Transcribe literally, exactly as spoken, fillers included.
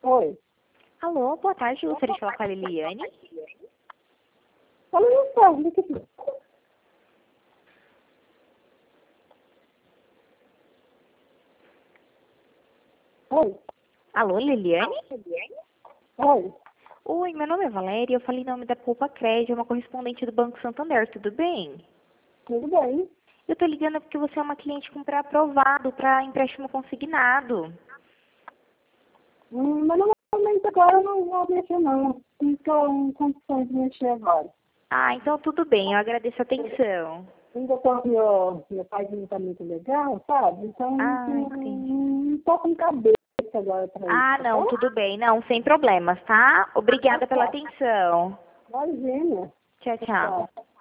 Oi. Alô, boa tarde, gostaria de falar com a Liliane. Fala no carro, deixa eu ver. Oi. Alô, Liliane? Oi. Oi, meu nome é Valéria, eu falei em nome da Poupa Crédito, uma correspondente do Banco Santander, tudo bem? Tudo bem? Eu tô ligando porque você é uma cliente com pré-aprovado para empréstimo consignado. Hum, mas normalmente agora eu não vou mexer não. Não estou em condições de mexer agora. Ah, então tudo bem, eu agradeço a atenção. Ainda tô, meu, meu pai não tá muito legal, sabe? Então Ah, não, entendi. não tô com cabeça agora pra isso, Ah, tá não, bom? tudo bem, não, sem problemas, tá? Tá Obrigada pela certo. atenção. Imagina. Tchau, Tchau, tchau. tchau.